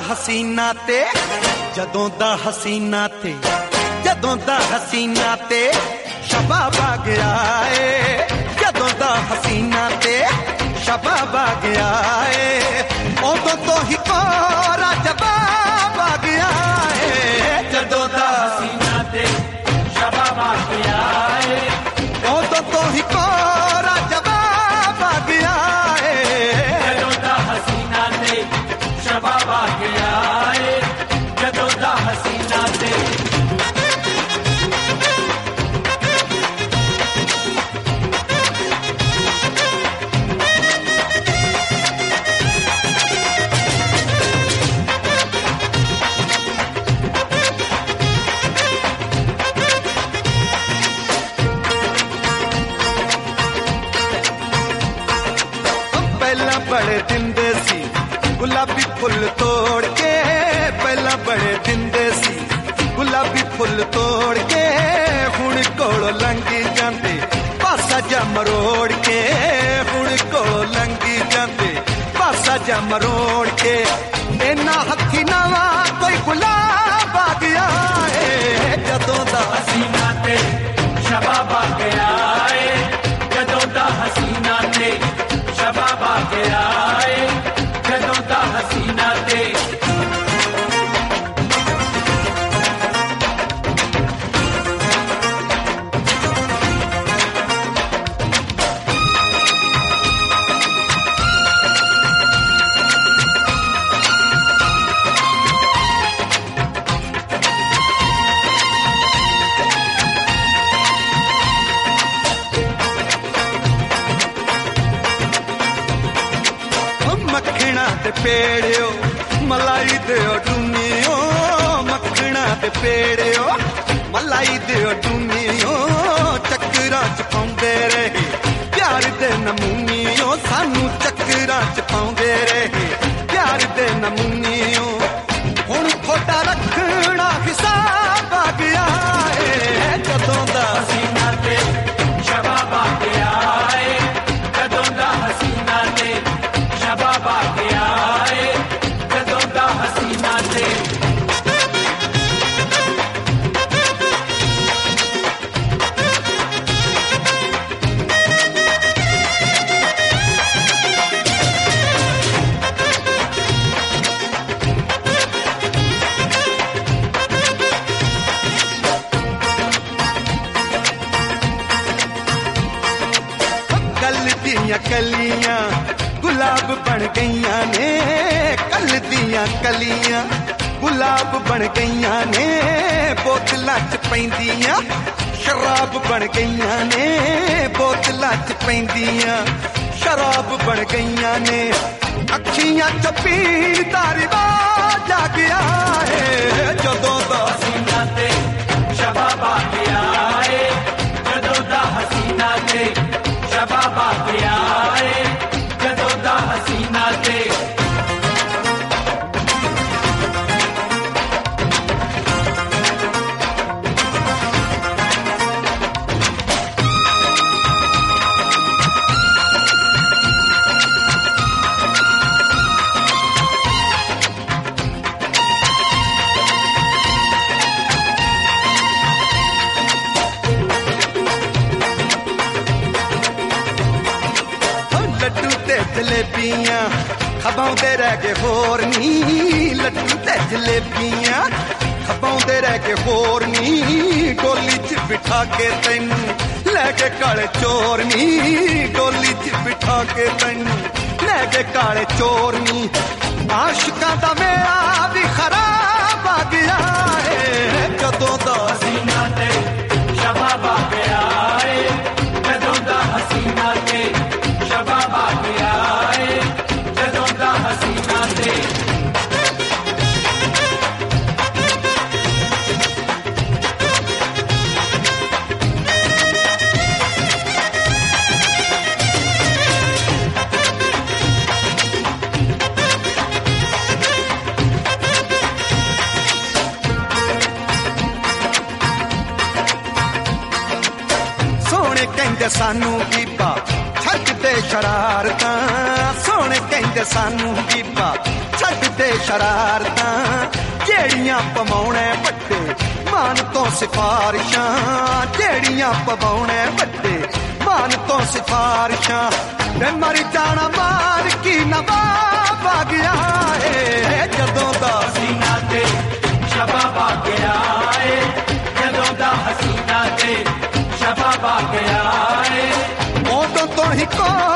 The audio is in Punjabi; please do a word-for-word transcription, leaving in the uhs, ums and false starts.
ਹਸੀਨਾ ਤੇ ਜਦੋਂ ਦਾ ਹਸੀਨਾ ਤੇ ਜਦੋਂ ਦਾ ਹਸੀਨਾ ਤੇ ਸ਼ਬਾਬ ਆ ਗਿਆ ਏ ਜਦੋਂ ਦਾ ਹਸੀਨਾ ਤੇ ਸ਼ਬਾਬ ਆ ਗਿਆ ਏ ਉਦੋਂ ਤੋਂ ਹੀ ਕੋਰਾ ਜਵਾਬ ਆ ਗਿਆ ਏ ਜਦੋਂ ਦਾ ਹਸੀਨਾ ਤੇ ਸ਼ਬਾਬ ਆ ਗਿਆ ਏ ਉਦੋਂ ਤੋਂ ਹੀ ਕੋਰਾ ਜਵਾਬ ਆ ਗਿਆ ਏ ਜਦੋਂ ਦਾ ਹਸੀਨਾ ਤੇ ਸ਼ਬਾਬ ਆ ਗਿਆ ਏ ਜਦੋਂ ਦਾ ਹਸੀਨਾ ਤੇ ਬੜੇ ਦਿੰਦੇ ਸੀ ਗੁਲਾਬੀ ਫੁੱਲ ਤੋੜ ਕੇ ਪਹਿਲਾਂ ਬੜੇ ਦਿੰਦੇ ਸੀ ਗੁਲਾਬੀ ਫੁੱਲ ਤੋੜ ਕੇ ਹੁਣ ਕੋਲੋਂ ਲੰਘੀ ਜਾਂਦੇ ਪਾਸਾ ਜਾ ਮਰੋੜ ਕੇ ਹੁਣ ਕੋਲੋਂ ਲੰਘੀ ਜਾਂਦੇ ਪਾਸਾ ਜਾ ਮਰੋੜ ਕੇ ਇਹਨਾਂ ਹੱਥੀ ਨਵਾਂ ਕੋਈ ਗੁਲਾਬ ਆ ਗਿਆ ਏ ਜਦੋਂ ਦਾ ਹਸੀਨਾ ਤੇ ਸ਼ਬਾਬ ਆ ਗਿਆ ਏ ਜਦੋਂ ਦਾ ਹਸੀਨਾ ਤੇ ਸ਼ਬਾਬ ਆ ਗਿਆ ਏ ਜਦੋਂ ਦਾ ਹਸੀਨਾ ਤੇ ਤੇ ਪੇੜਿਓ ਮਲਾਈ ਦਿਓ ਟੁੰਨੀਓ ਮੱਖਣਾ ਤੇ ਪੇੜਿਓ ਮਲਾਈ ਦਿਓ ਟੁੰਨੀਓ ਚੱਕਰਾਂ ਚ ਪਾਉਂਦੇ ਰਹੇ ਪਿਆਰ ਦੇ ਨਮੂਨੀਓ ਸਾਨੂੰ ਚੱਕਰਾਂ ਚ ਪਾਉਂਦੇ ਰਹੇ ਪਿਆਰ ਦੇ ਨਮੂਨੀਓ ਹੁਣ ਥੋੜਾ ਰੱਖਣਾ ਹਿਸਾਬ ਆ ਗਿਆ ਏ ਜਦੋਂ ਦਾ ਹਸੀਨਾ ਤੇ ਸ਼ਬਾਬ ਆ ਗਿਆ ਏ ਜਦੋਂ ਦਾ ਹਸੀਨਾ ਤੇ ਸ਼ਬਾਬ ਆ ਗਿਆ ਏ ਜਦੋਂ ਦਾ ਹਸੀਨਾ ਤੇ ਕੱਲ ਦੀਆਂ ਕਲੀਆਂ ਗੁਲਾਬ ਬਣ ਗਈਆਂ ਨੇ ਕੱਲ ਦੀਆਂ ਕਲੀਆਂ ਗੁਲਾਬ ਬਣ ਗਈਆਂ ਨੇ ਬੋਤਲਾਂ ਚ ਪੈਂਦੀਆਂ ਸ਼ਰਾਬ ਬਣ ਗਈਆਂ ਨੇ ਬੋਤਲਾਂ ਚ ਪੈਂਦੀਆਂ ਸ਼ਰਾਬ ਬਣ ਗਈਆਂ ਨੇ ਅੱਖੀਆਂ ਚ ਪੀੜ ਦਾ ਰਿਵਾਜ ਆ ਗਿਆ ਏ ਜਦੋਂ ਦਾ ਹਸੀਨਾ ਤੇ ਸ਼ਬਾਬ ਆ ਗਿਆ ਏ ਜਦੋਂ ਦਾ ਹਸੀਨਾ ਤੇ ਸ਼ਬਾਬ ਆ ਗਿਆ ਏ ਜਦੋਂ ਦਾ ਹਸੀਨਾ ਤੇ ਲੱਡੂ ਤੇ ਜਲੇਬੀਆਂ ਖਵਾਉਂਦੇ ਰਹਿ ਗਏ ਹੋਰ ਨੀ ਲੱਡੂ ਤੇ ਜਲੇਬੀਆਂ ਖਵਾਉਂਦੇ ਰਹਿ ਗਏ ਹੋਰ ਨੀ ਡੋਲੀ 'ਚ ਬਿਠਾ ਕੇ ਤੈਨੂੰ ਲੈ ਕੇ ਕਾਲੇ ਚੋਰ ਨੀ ਡੋਲੀ 'ਚ ਬਿਠਾ ਕੇ ਤੈਨੂੰ ਲੈ ਕੇ ਕਾਲੇ ਚੋਰ ਨੀ ਆਸ਼ਿਕਾਂ ਦਾ ਮੇਰਾ ਵੀ ਖਰਾਬ ਆ ਗਿਆ ਏ ਜਦੋਂ ਦਾ ਹਸੀਨਾ ਤੇ ਸ਼ਬਾਬ ਆ ਗਿਆ ਏ ਜਦੋਂ ਦਾ ਹਸੀਨਾ ਤੇ ਸ਼ਬਾਬ ਆ ਗਿਆ ਏ ਜਦੋਂ ਦਾ ਹਸੀਨਾ ਤੇ ਕਹਿੰਦੇ ਸਾਨੂੰ ਬੀਬਾ ਛੱਡ ਦੇ ਸ਼ਰਾਰਤਾਂ ਸੋਹਣੇ ਕਹਿੰਦੇ ਸਾਨੂੰ ਬੀਬਾ ਛੱਡ ਦੇ ਸ਼ਰਾਰਤਾਂ ਜਿਹੜੀਆਂ ਪਵਾਉਣੇ ਵੱਡੇ ਮਾਨ ਤੋਂ ਸਿਫਾਰਿਸ਼ਾਂ ਜਿਹੜੀਆਂ ਪਵਾਉਣੇ ਵੱਡੇ ਮਾਨ ਤੋਂ ਸਿਫਾਰਿਸ਼ਾਂ ਤੇ ਮਰ ਜਾਣਾ ਮਾਰ ਕੀ ਨਵਾਬ ਆ ਗਿਆ ਏ ਜਦੋਂ ਦਾ ਹਸੀਨਾ ਤੇ ਸ਼ਬਾਬ ਆ ਗਿਆ ਏ ਜਦੋਂ ਦਾ ਹਸੀਨਾ ਤੇ ਸ਼ਬਾਬ ਆ ਗਿਆ ਏ ਉਦੋਂ ਤੋਂ ਹੀ ਕੋ